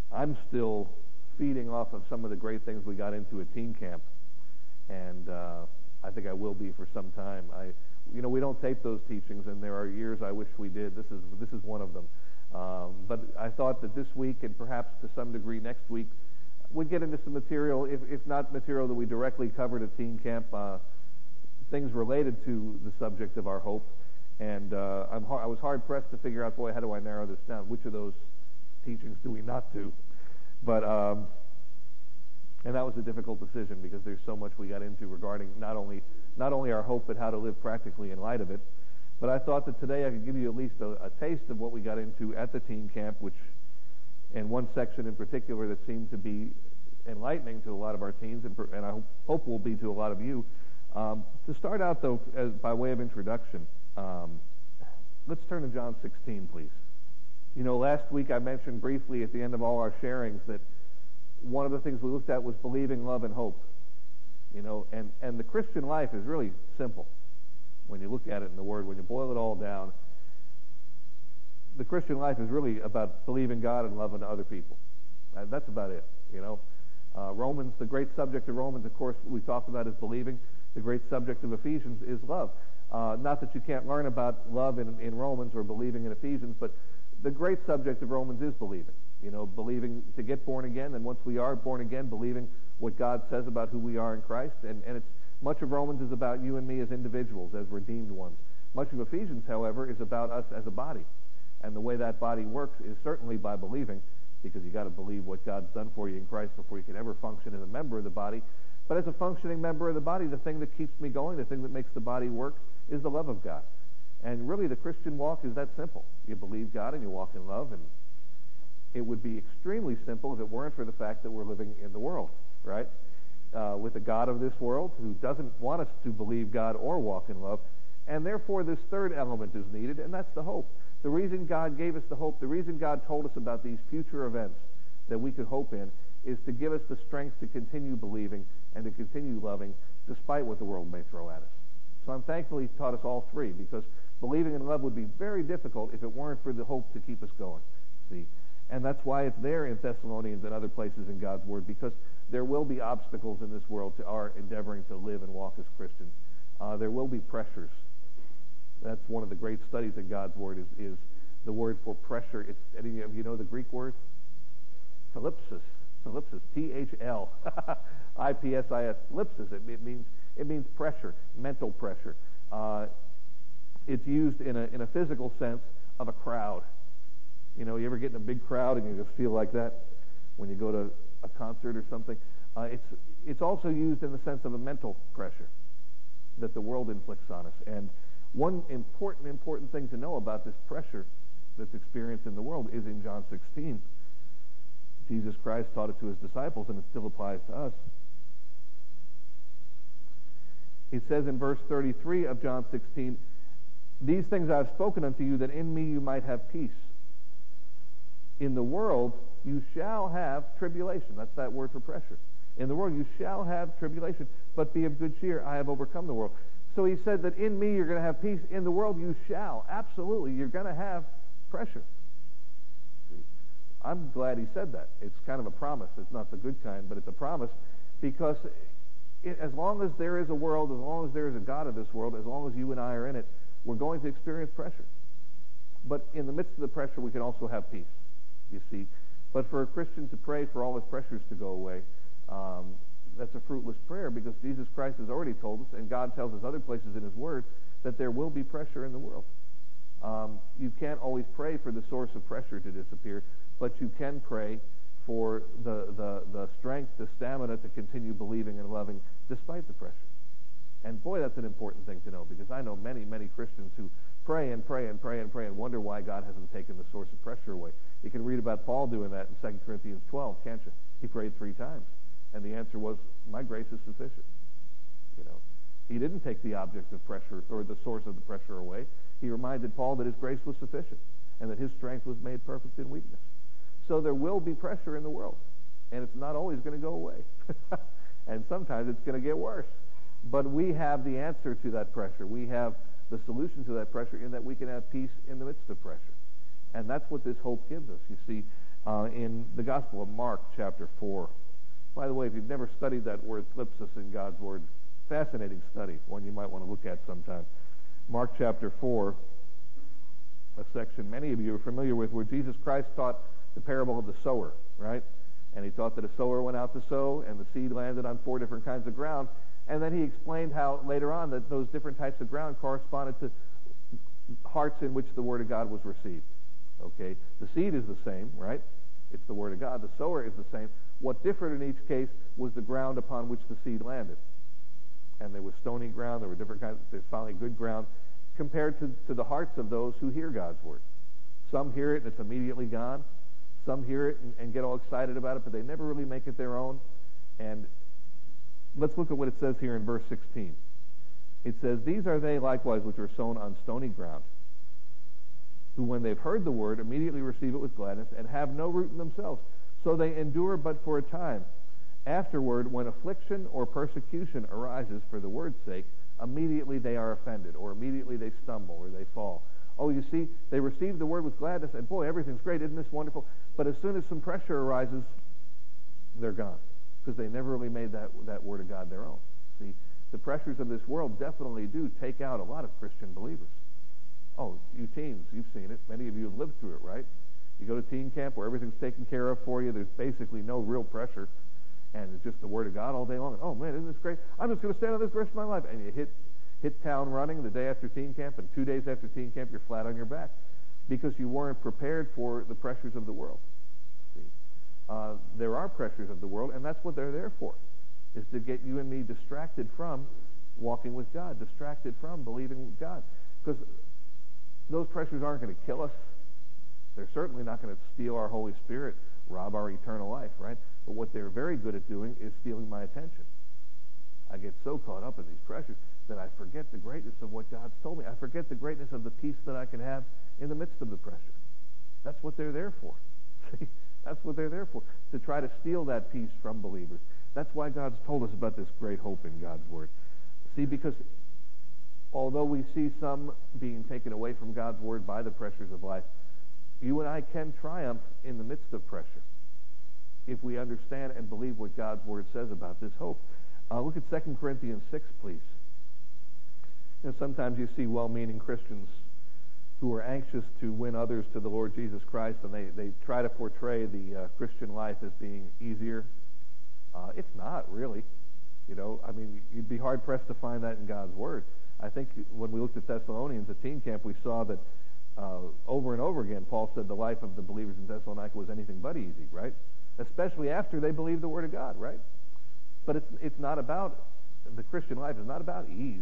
I'm still feeding off of some of the great things we got into at teen camp, and I think I will be for some time. We don't tape those teachings, and there are years I wish we did. This is one of them. But I thought that this week, and perhaps to some degree next week, we'd get into some material, if not material that we directly covered at teen camp, things related to the subject of our hope. And I was hard-pressed to figure out, boy, how do I narrow this down? Which of those teachings do we not do? But and that was a difficult decision because there's so much we got into regarding not only our hope, but how to live practically in light of it. But I thought that today I could give you at least a taste of what we got into at the teen camp, which, in one section in particular that seemed to be enlightening to a lot of our teens, and I hope will be to a lot of you. To start out, though, by way of introduction, let's turn to John 16, please. Last week I mentioned briefly at the end of all our sharings that one of the things we looked at was believing, love, and hope. And the Christian life is really simple when you look at it in the Word. When you boil it all down, the Christian life is really about believing God and loving other people. That's about it. Romans, the great subject of Romans, of course, we talked about is believing. The great subject of Ephesians is love. Not that you can't learn about love in Romans or believing in Ephesians, but the great subject of Romans is believing. Believing to get born again, and once we are born again, believing what God says about who we are in Christ. And it's much of Romans is about you and me as individuals, as redeemed ones. Much of Ephesians, however, is about us as a body. And the way that body works is certainly by believing, because you got to believe what God's done for you in Christ before you can ever function as a member of the body. But as a functioning member of the body, the thing that keeps me going, the thing that makes the body work, is the love of God. And really, the Christian walk is that simple. You believe God and you walk in love, and it would be extremely simple if it weren't for the fact that we're living in the world, right? With the God of this world who doesn't want us to believe God or walk in love. And therefore, this third element is needed, and that's the hope. The reason God gave us the hope, the reason God told us about these future events that we could hope in, is to give us the strength to continue believing and to continue loving despite what the world may throw at us. So I'm thankful He taught us all three, because believing in love would be very difficult if it weren't for the hope to keep us going. See? And that's why it's there in Thessalonians and other places in God's Word, because there will be obstacles in this world to our endeavoring to live and walk as Christians. There will be pressures. That's one of the great studies in God's Word is the word for pressure. It's, any of you know the Greek word? Thlipsis. Thlipsis. T-H-L. I-P-S-I-S. Thlipsis. It means pressure, mental pressure. It's used in a physical sense of a crowd. You ever get in a big crowd and you just feel like that when you go to a concert or something? It's also used in the sense of a mental pressure that the world inflicts on us. And one important thing to know about this pressure that's experienced in the world is in John 16. Jesus Christ taught it to His disciples, and it still applies to us. It says in verse 33 of John 16, "These things I have spoken unto you, that in me you might have peace. In the world you shall have tribulation." That's that word for pressure. In the world you shall have tribulation, but be of good cheer. I have overcome the world. So He said that in me you're going to have peace. In the world you shall. Absolutely, you're going to have pressure. See, I'm glad He said that. It's kind of a promise. It's not the good kind, but it's a promise, because as long as there is a world, as long as there is a God of this world, as long as you and I are in it, we're going to experience pressure. But in the midst of the pressure, we can also have peace. You see, but for a Christian to pray for all his pressures to go away, that's a fruitless prayer, because Jesus Christ has already told us, and God tells us other places in His Word, that there will be pressure in the world. You can't always pray for the source of pressure to disappear, but you can pray for the strength, the stamina to continue believing and loving despite the pressure. And boy, that's an important thing to know, because I know many, many Christians who pray and pray and pray and pray and wonder why God hasn't taken the source of pressure away. You can read about Paul doing that in 2 Corinthians 12, can't you? He prayed 3 times. And the answer was, my grace is sufficient. He didn't take the object of pressure or the source of the pressure away. He reminded Paul that his grace was sufficient and that his strength was made perfect in weakness. So there will be pressure in the world, and it's not always going to go away. And sometimes it's going to get worse. But we have the answer to that pressure. We have the solution to that pressure, in that we can have peace in the midst of pressure. And that's what this hope gives us. You see, in the Gospel of Mark, chapter 4. By the way, if you've never studied that word thlipsis in God's Word, fascinating study, one you might want to look at sometime. Mark chapter 4, a section many of you are familiar with, where Jesus Christ taught the parable of the sower, right? And he taught that a sower went out to sow, and the seed landed on 4 different kinds of ground. And then he explained how later on that those different types of ground corresponded to hearts in which the Word of God was received. Okay? The seed is the same, right? It's the Word of God. The sower is the same. What differed in each case was the ground upon which the seed landed. And there was stony ground, there were different kinds, there's finally good ground, compared to the hearts of those who hear God's Word. Some hear it and it's immediately gone. Some hear it and get all excited about it, but they never really make it their own. And let's look at what it says here in verse 16. It says, "These are they likewise which are sown on stony ground, who when they've heard the word immediately receive it with gladness and have no root in themselves. So they endure but for a time. Afterward, when affliction or persecution arises for the word's sake, immediately they are offended, or immediately they stumble, or they fall." Oh, you see, they receive the word with gladness, and boy, everything's great, isn't this wonderful? But as soon as some pressure arises, they're gone, because they never really made that word of God their own. See, the pressures of this world definitely do take out a lot of Christian believers. Oh, you teens, you've seen it. Many of you have lived through it, right? You go to teen camp where everything's taken care of for you. There's basically no real pressure, and it's just the Word of God all day long. And, oh, man, isn't this great? I'm just going to stand on this the rest of my life. And you hit town running the day after teen camp, and 2 days after teen camp, you're flat on your back because you weren't prepared for the pressures of the world. See, there are pressures of the world, and that's what they're there for, is to get you and me distracted from walking with God, distracted from believing with God. Because those pressures aren't going to kill us. They're certainly not going to steal our Holy Spirit, rob our eternal life, right? But what they're very good at doing is stealing my attention. I get so caught up in these pressures that I forget the greatness of what God's told me. I forget the greatness of the peace that I can have in the midst of the pressure. That's what they're there for. See? That's what they're there for, to try to steal that peace from believers. That's why God's told us about this great hope in God's Word. See, because although we see some being taken away from God's Word by the pressures of life, you and I can triumph in the midst of pressure if we understand and believe what God's Word says about this hope. Look at 2 Corinthians 6, please. You know, sometimes you see well-meaning Christians who are anxious to win others to the Lord Jesus Christ, and they try to portray the Christian life as being easier. It's not, really. You know, I mean, you'd be hard-pressed to find that in God's Word. I think when we looked at Thessalonians at teen camp, we saw that over and over again, Paul said the life of the believers in Thessalonica was anything but easy, right? Especially after they believed the Word of God, right? But it's not about, the Christian life is not about ease.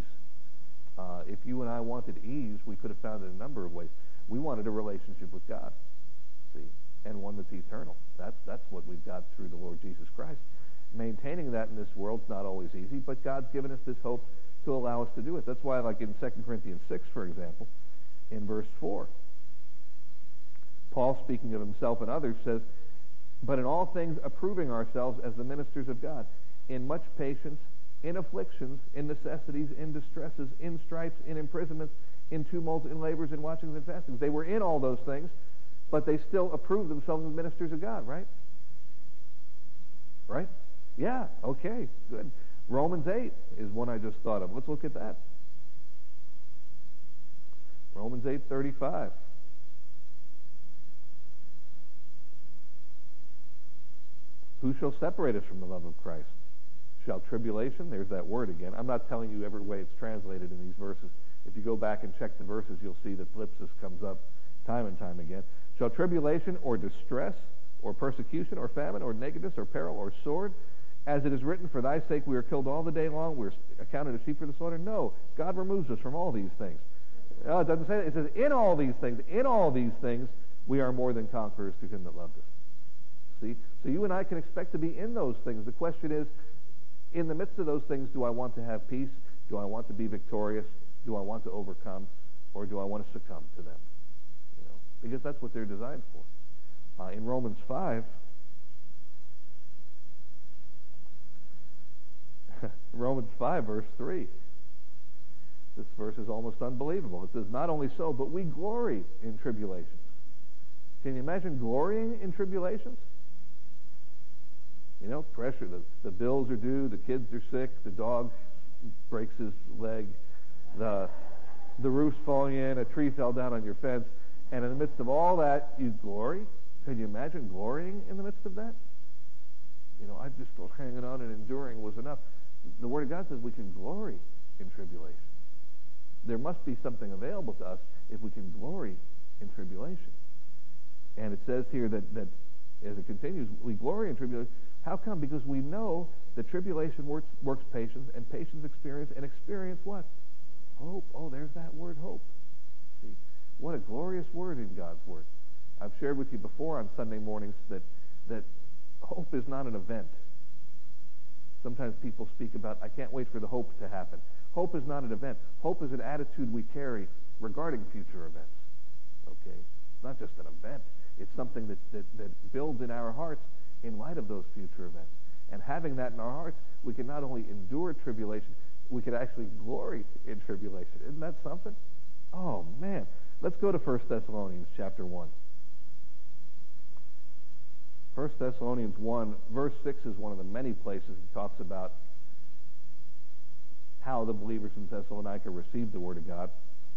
If you and I wanted ease, we could have found it in a number of ways. We wanted a relationship with God, see, and one that's eternal. That's what we've got through the Lord Jesus Christ. Maintaining that in this world is not always easy, but God's given us this hope to allow us to do it. That's why, like in 2 Corinthians 6, for example, in verse 4, Paul, speaking of himself and others, says, "But in all things approving ourselves as the ministers of God, in much patience, in afflictions, in necessities, in distresses, in stripes, in imprisonments, in tumults, in labors, in watchings and fastings." They were in all those things, but they still approved themselves as ministers of God, right? Right? Yeah, okay, good. Romans 8 is one I just thought of. Let's look at that. Romans 8:35. "Who shall separate us from the love of Christ? Shall tribulation," there's that word again. I'm not telling you every way it's translated in these verses. If you go back and check the verses, you'll see that thlipsis comes up time and time again. "Shall tribulation or distress or persecution or famine or nakedness or peril or sword? As it is written, for thy sake we are killed all the day long, we are accounted as sheep for the slaughter." No, God removes us from all these things. It doesn't say that. It says, in all these things, we are more than conquerors to him that loved us. See? So you and I can expect to be in those things. The question is, in the midst of those things, do I want to have peace? Do I want to be victorious? Do I want to overcome? Or do I want to succumb to them? You know, because that's what they're designed for. In Romans 5, Romans 5, verse 3. This verse is almost unbelievable. It says, "Not only so, but we glory in tribulations." Can you imagine glorying in tribulations? You know, pressure. The bills are due. The kids are sick. The dog breaks his leg. The roof's falling in. A tree fell down on your fence. And in the midst of all that, you glory. Can you imagine glorying in the midst of that? You know, I just thought hanging on and enduring was enough. The Word of God says we can glory in tribulation. There must be something available to us if we can glory in tribulation. And it says here that as it continues, we glory in tribulation. How come? Because we know that tribulation works patience, and patience experience, and experience what? Hope. Oh, there's that word, hope. See, what a glorious word in God's Word. I've shared with you before on Sunday mornings that hope is not an event. Sometimes people speak about, I can't wait for the hope to happen. Hope is not an event. Hope is an attitude we carry regarding future events. Okay? It's not just an event. It's something that builds in our hearts in light of those future events. And having that in our hearts, we can not only endure tribulation, we can actually glory in tribulation. Isn't that something? Oh, man. Let's go to 1 Thessalonians chapter 1. 1 Thessalonians 1, verse 6 is one of the many places he talks about how the believers in Thessalonica received the Word of God.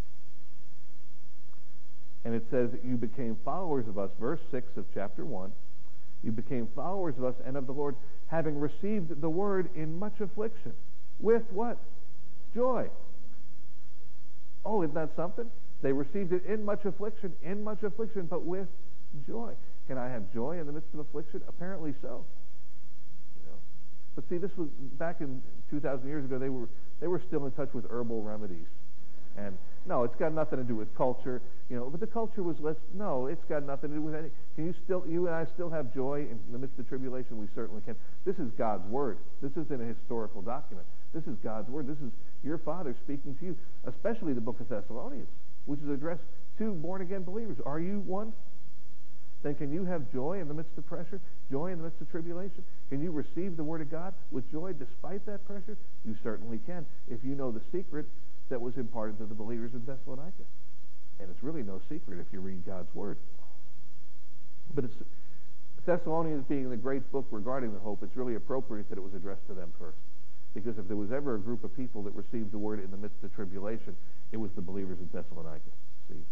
And it says, you became followers of us, verse 6 of chapter 1, you became followers of us and of the Lord, having received the Word in much affliction. With what? Joy. Oh, isn't that something? They received it in much affliction, but with joy. Can I have joy in the midst of affliction? Apparently so. You know, but see, this was back in 2,000 years ago. They were still in touch with herbal remedies, and no, it's got nothing to do with culture. You know, but the culture was less. No, it's got nothing to do with any. You and I still have joy in the midst of tribulation? We certainly can. This is God's Word. This isn't a historical document. This is God's Word. This is your Father speaking to you, especially the book of Thessalonians, which is addressed to born-again believers. Are you one? Then can you have joy in the midst of pressure, joy in the midst of tribulation? Can you receive the Word of God with joy despite that pressure? You certainly can, if you know the secret that was imparted to the believers in Thessalonica. And it's really no secret if you read God's Word. But it's Thessalonians being the great book regarding the hope, it's really appropriate that it was addressed to them first. Because if there was ever a group of people that received the Word in the midst of tribulation, it was the believers in Thessalonica. See?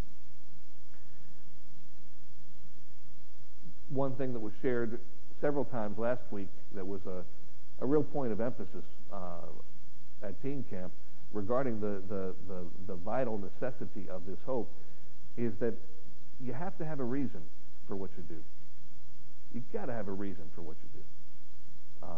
One thing that was shared several times last week that was a real point of emphasis at teen camp regarding the vital necessity of this hope is that you have to have a reason for what you do. You've got to have a reason for what you do.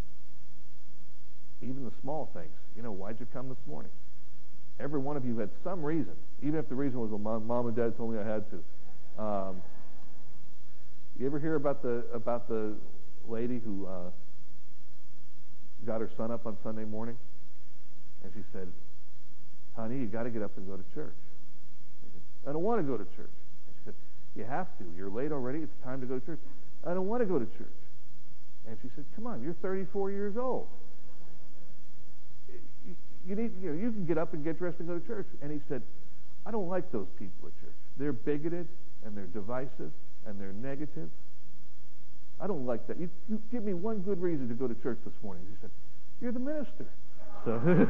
Even the small things. You know, why'd you come this morning? Every one of you had some reason, even if the reason was, well, mom and dad told me I had to. You ever hear about the lady who got her son up on Sunday morning, and she said, "Honey, you got to get up and go to church." He said, "I don't want to go to church." And she said, "You have to. You're late already. It's time to go to church." "I don't want to go to church." And she said, "Come on, you're 34 years old. You can get up and get dressed and go to church." And he said, "I don't like those people at church. They're bigoted and they're divisive and they're negative. I don't like that. You give me one good reason to go to church this morning." He said, "You're the minister." So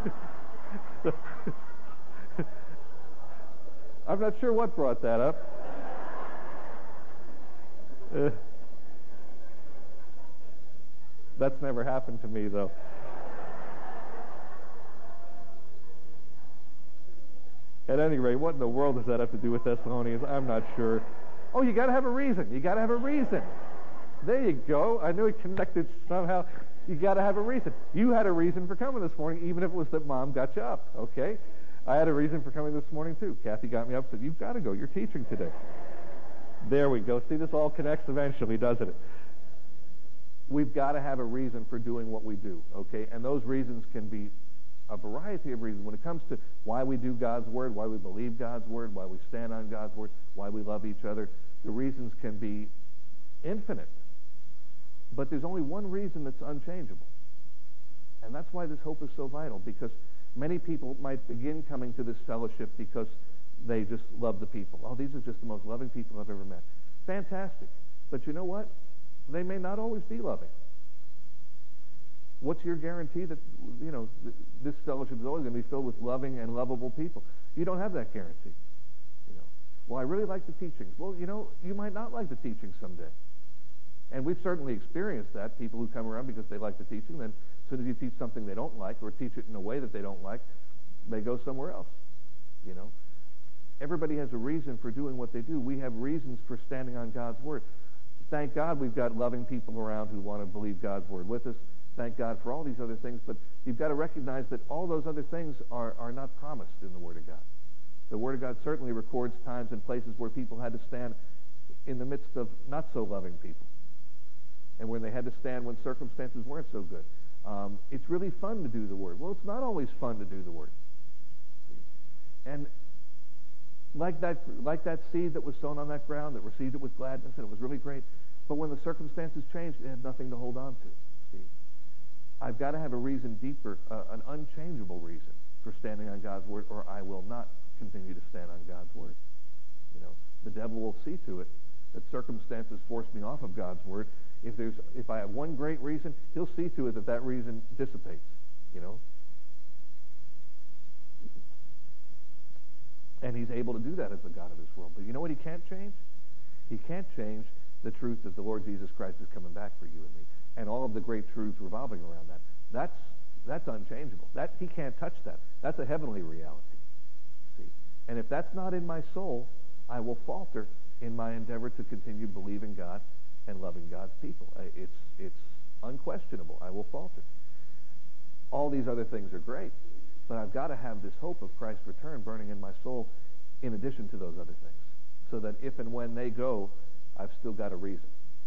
I'm not sure what brought that up. That's never happened to me, though. At any rate, what in the world does that have to do with Thessalonians? I'm not sure. Oh, you got to have a reason. You got to have a reason. There you go. I knew it connected somehow. You got to have a reason. You had a reason for coming this morning, even if it was that Mom got you up. Okay? I had a reason for coming this morning too. Kathy got me up and said, "You've got to go. You're teaching today." There we go. See, this all connects eventually, doesn't it? We've got to have a reason for doing what we do. Okay? And those reasons can be a variety of reasons. When it comes to why we do God's Word, why we believe God's Word, why we stand on God's Word, why we love each other, the reasons can be infinite. But there's only one reason that's unchangeable. And that's why this hope is so vital, because many people might begin coming to this fellowship because they just love the people. Oh, these are just the most loving people I've ever met. Fantastic. But you know what? They may not always be loving. What's your guarantee that, this fellowship is always going to be filled with loving and lovable people? You don't have that guarantee. Well, I really like the teachings. Well, you might not like the teachings someday. And we've certainly experienced that. People who come around because they like the teaching, then as soon as you teach something they don't like or teach it in a way that they don't like, they go somewhere else. Everybody has a reason for doing what they do. We have reasons for standing on God's Word. Thank God we've got loving people around who want to believe God's Word with us. Thank God for all these other things. But you've got to recognize that all those other things are not promised in the Word of God. The Word of God certainly records times and places where people had to stand in the midst of not so loving people, and when they had to stand when circumstances weren't so good. It's really fun to do the Word. Well, it's not always fun to do the Word. And like that seed that was sown on that ground that received it with gladness, and it was really great, but when the circumstances changed, it had nothing to hold on to. See, I've got to have a reason deeper, an unchangeable reason for standing on God's Word, or I will not continue to stand on God's Word. The devil will see to it that circumstances force me off of God's Word. If I have one great reason, he'll see to it that reason dissipates. And he's able to do that as the God of this world. But you know what he can't change? He can't change the truth that the Lord Jesus Christ is coming back for you and me, and all of the great truths revolving around that. That's unchangeable. He can't touch that. That's a heavenly reality. See, and if that's not in my soul, I will falter in my endeavor to continue believing God and loving God's people. It's unquestionable. I will falter. All these other things are great, but I've got to have this hope of Christ's return burning in my soul in addition to those other things, so that if and when they go, I've still got a reason.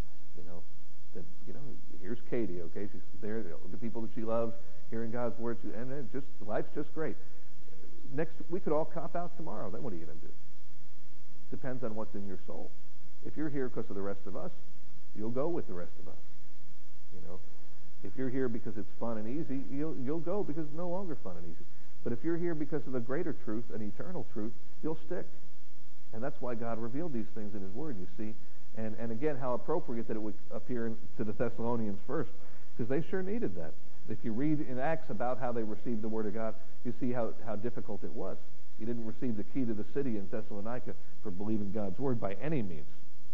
Here's Katie, okay? She's there, the people that she loves, hearing God's words, and life's just great. We could all cop out tomorrow. Then what are you going to do? Depends on what's in your soul. If you're here because of the rest of us, you'll go with the rest of us. If you're here because it's fun and easy, you'll go because it's no longer fun and easy. But if you're here because of a greater truth, an eternal truth, you'll stick. And that's why God revealed these things in His Word, you see. And again, how appropriate that it would appear to the Thessalonians first, because they sure needed that. If you read in Acts about how they received the Word of God, you see how difficult it was. You didn't receive the key to the city in Thessalonica for believing God's Word by any means.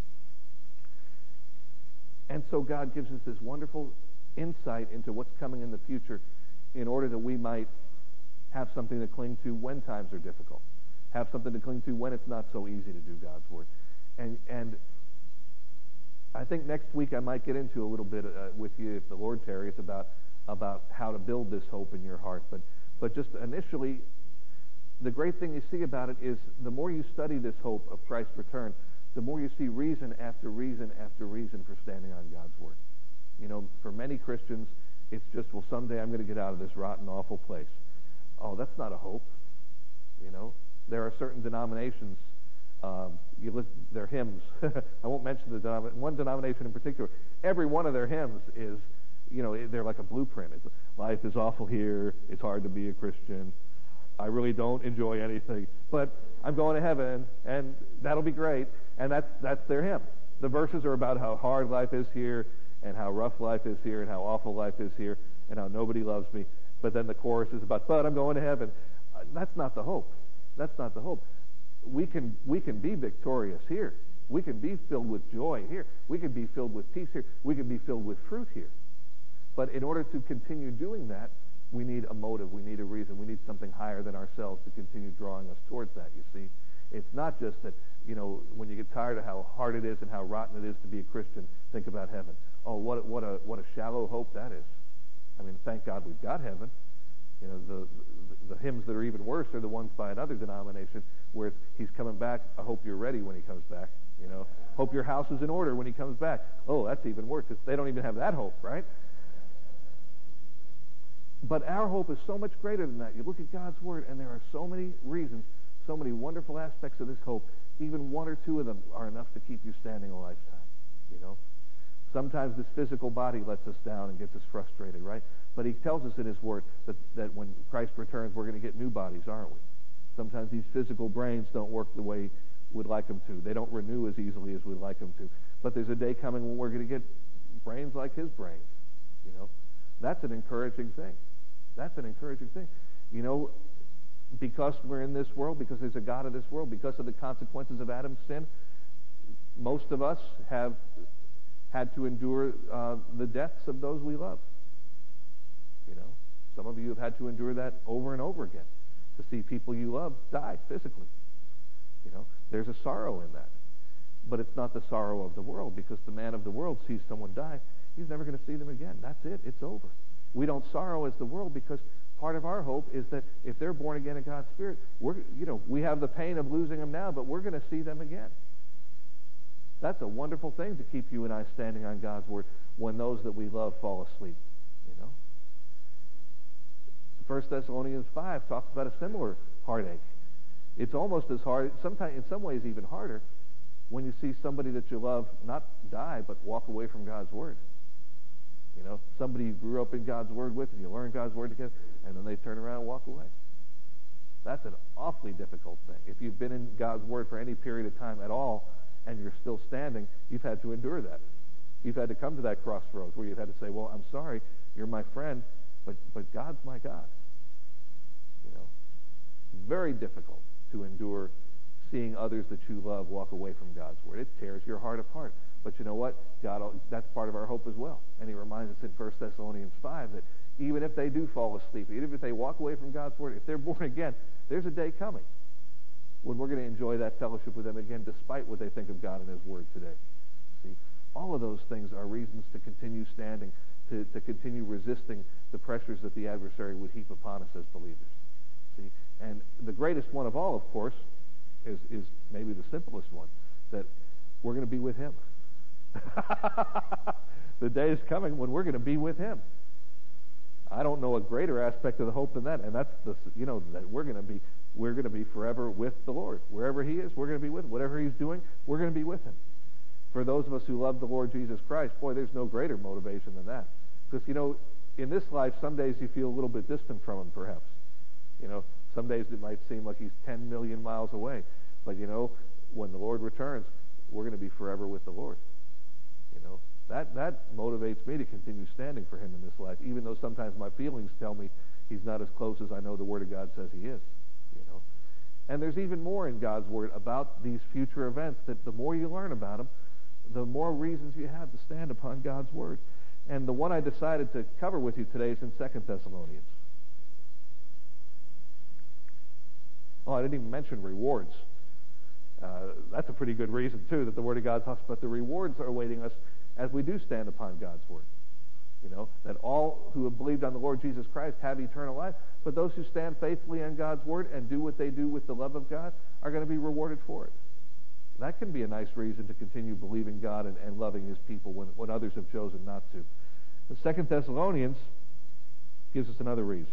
And so God gives us this wonderful insight into what's coming in the future in order that we might have something to cling to when times are difficult, have something to cling to when it's not so easy to do God's Word. And I think next week I might get into a little bit with you, if the Lord tarries, about how to build this hope in your heart. But just initially, the great thing you see about it is the more you study this hope of Christ's return, the more you see reason after reason after reason for standing on God's Word. For many Christians, it's just, well, someday I'm going to get out of this rotten, awful place. Oh, that's not a hope. There are certain denominations, their hymns. I won't mention one denomination in particular. Every one of their hymns is, they're like a blueprint. It's, life is awful here. It's hard to be a Christian. I really don't enjoy anything, but I'm going to heaven, and that'll be great. And that's their hymn. The verses are about how hard life is here, and how rough life is here, and how awful life is here, and how nobody loves me. But then the chorus is about, but I'm going to heaven. That's not the hope. That's not the hope. We can be victorious here. We can be filled with joy here. We can be filled with peace here. We can be filled with fruit here. But in order to continue doing that, we need a motive. We need a reason. We need something higher than ourselves to continue drawing us towards that, you see. It's not just that, when you get tired of how hard it is and how rotten it is to be a Christian, think about heaven. Oh, what a shallow hope that is. I mean, thank God we've got heaven. The hymns that are even worse are the ones by another denomination where it's, He's coming back. I hope you're ready when He comes back. Hope your house is in order when He comes back. Oh, that's even worse because they don't even have that hope, right? But our hope is so much greater than that. You look at God's Word, and there are so many reasons, so many wonderful aspects of this hope. Even one or two of them are enough to keep you standing a lifetime. Sometimes this physical body lets us down and gets us frustrated, right? But He tells us in His Word that when Christ returns, we're going to get new bodies, aren't we? Sometimes these physical brains don't work the way would like them to. They don't renew as easily as we'd like them to. But there's a day coming when we're going to get brains like his brains. You know, that's an encouraging thing. That's an encouraging thing. You know, because we're in this world, because there's a God in this world, because of the consequences of Adam's sin, most of us have had to endure the deaths of those we love. You know, some of you have had to endure that over and over again, to see people you love die physically. You know, there's a sorrow in that. But it's not the sorrow of the world, because the man of the world sees someone die, he's never going to see them again. That's it. It's over. We don't sorrow as the world, because part of our hope is that if they're born again in God's Spirit, we have the pain of losing them now, but we're going to see them again. That's a wonderful thing to keep you and I standing on God's Word when those that we love fall asleep. You know, 1 Thessalonians 5 talks about a similar heartache. It's almost as hard, sometimes in some ways even harder, when you see somebody that you love not die, but walk away from God's Word. You know, somebody you grew up in God's Word with, and you learn God's Word together, and then they turn around and walk away. That's an awfully difficult thing. If you've been in God's Word for any period of time at all, and you're still standing, you've had to endure that. You've had to come to that crossroads where you've had to say, well, I'm sorry, you're my friend, but God's my God. You know, very difficult to endure seeing others that you love walk away from God's Word. It tears your heart apart. But you know what? God, that's part of our hope as well. And he reminds us in 1 Thessalonians 5 that even if they do fall asleep, even if they walk away from God's Word, if they're born again, there's a day coming when we're going to enjoy that fellowship with them again, despite what they think of God and his Word today. See, all of those things are reasons to continue standing, to continue resisting the pressures that the adversary would heap upon us as believers. See, and the greatest one of all, of course, is maybe the simplest one, that we're going to be with him. The day is coming when we're going to be with him. I don't know a greater aspect of the hope than that, and that's that we're going to be forever with the Lord. Wherever he is, we're going to be with him. Whatever he's doing, we're going to be with him. For those of us who love the Lord Jesus Christ, boy, there's no greater motivation than that. Because, you know, in this life, some days you feel a little bit distant from him, perhaps. You know, some days it might seem like he's 10 million miles away. But, you know, when the Lord returns, we're going to be forever with the Lord. You know, that motivates me to continue standing for him in this life, even though sometimes my feelings tell me he's not as close as I know the Word of God says he is. You know, and there's even more in God's Word about these future events, that the more you learn about them, the more reasons you have to stand upon God's Word. And the one I decided to cover with you today is in 2 Thessalonians. Oh, I didn't even mention rewards. That's a pretty good reason, too, that the Word of God talks about the rewards are awaiting us as we do stand upon God's Word. You know, that all who have believed on the Lord Jesus Christ have eternal life, but those who stand faithfully on God's Word and do what they do with the love of God are going to be rewarded for it. That can be a nice reason to continue believing God and loving his people when others have chosen not to. The 2 Thessalonians gives us another reason.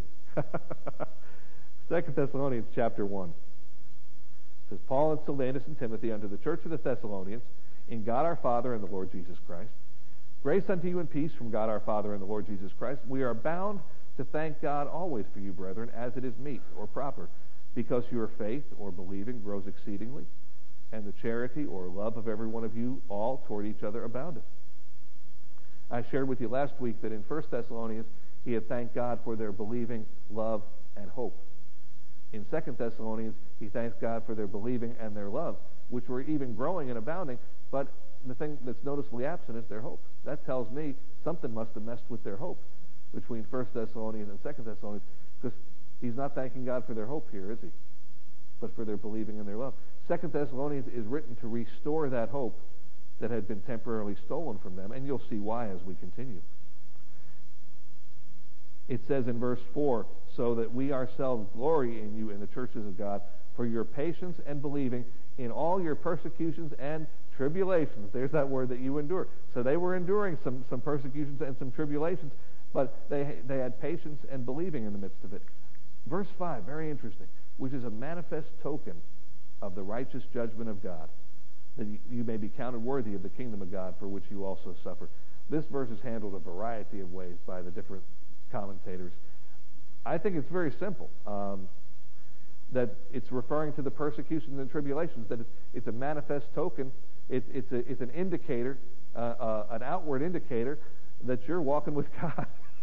2 Thessalonians chapter 1. It says, Paul and Silvanus and Timothy unto the church of the Thessalonians, in God our Father and the Lord Jesus Christ. Grace unto you and peace from God our Father and the Lord Jesus Christ. We are bound to thank God always for you, brethren, as it is meet or proper, because your faith or believing grows exceedingly, and the charity or love of every one of you all toward each other aboundeth. I shared with you last week that in 1 Thessalonians he had thanked God for their believing, love, and hope. In 2 Thessalonians, he thanks God for their believing and their love, which were even growing and abounding, but the thing that's noticeably absent is their hope. That tells me something must have messed with their hope between 1 Thessalonians and 2 Thessalonians, because he's not thanking God for their hope here, is he? But for their believing and their love. 2 Thessalonians is written to restore that hope that had been temporarily stolen from them, and you'll see why as we continue. It says in verse 4, so that we ourselves glory in you in the churches of God for your patience and believing in all your persecutions and tribulations. There's that word that you endure. So they were enduring some persecutions and some tribulations, but they had patience and believing in the midst of it. Verse 5, very interesting, which is a manifest token of the righteous judgment of God, that you may be counted worthy of the kingdom of God for which you also suffer. This verse is handled a variety of ways by the different commentators. I think it's very simple. that it's referring to the persecutions and tribulations, that it's a manifest token. It's an indicator, an outward indicator that you're walking with God.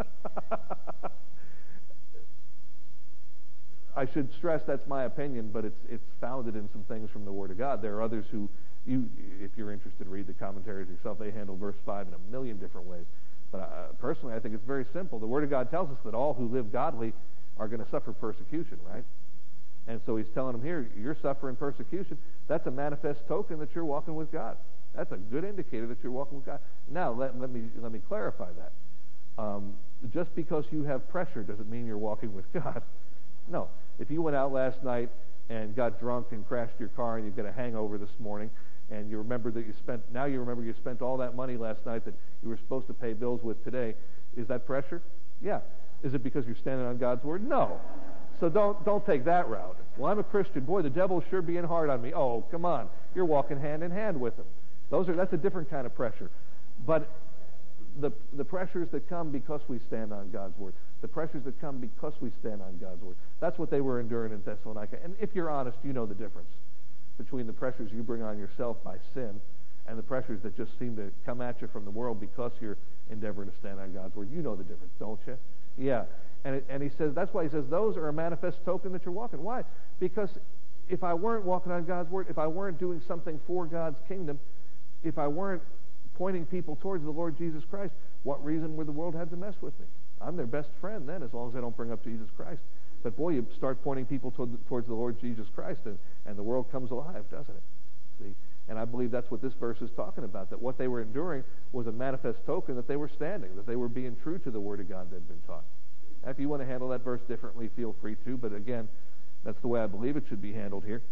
I should stress that's my opinion, but it's founded in some things from the Word of God. There are others who, if you're interested, read the commentaries yourself. They handle verse 5 in a million different ways. But personally, I think it's very simple. The Word of God tells us that all who live godly are going to suffer persecution, right? And so he's telling them here, you're suffering persecution. That's a manifest token that you're walking with God. That's a good indicator that you're walking with God. Now, let me clarify that. Just because you have pressure doesn't mean you're walking with God. No. If you went out last night and got drunk and crashed your car and you've got a hangover this morning, and you remember that you spent all that money last night that you were supposed to pay bills with today, is that pressure? Yeah. Is it because you're standing on God's Word? No. So don't take that route. Well, I'm a Christian. Boy, the devil's sure being hard on me. Oh, come on. You're walking hand in hand with him. That's a different kind of pressure. But the pressures that come because we stand on God's Word, the pressures that come because we stand on God's Word, that's what they were enduring in Thessalonica. And if you're honest, you know the difference between the pressures you bring on yourself by sin and the pressures that just seem to come at you from the world because you're endeavoring to stand on God's Word. You know the difference, don't you? Yeah. And he says, that's why he says, those are a manifest token that you're walking. Why? Because if I weren't walking on God's Word, if I weren't doing something for God's kingdom, if I weren't pointing people towards the Lord Jesus Christ, what reason would the world have to mess with me? I'm their best friend then, as long as I don't bring up Jesus Christ. But boy, you start pointing people towards the Lord Jesus Christ, and the world comes alive, doesn't it? See? And I believe that's what this verse is talking about, that what they were enduring was a manifest token that they were standing, that they were being true to the Word of God that had been taught. Now, if you want to handle that verse differently, feel free to, but again, that's the way I believe it should be handled here.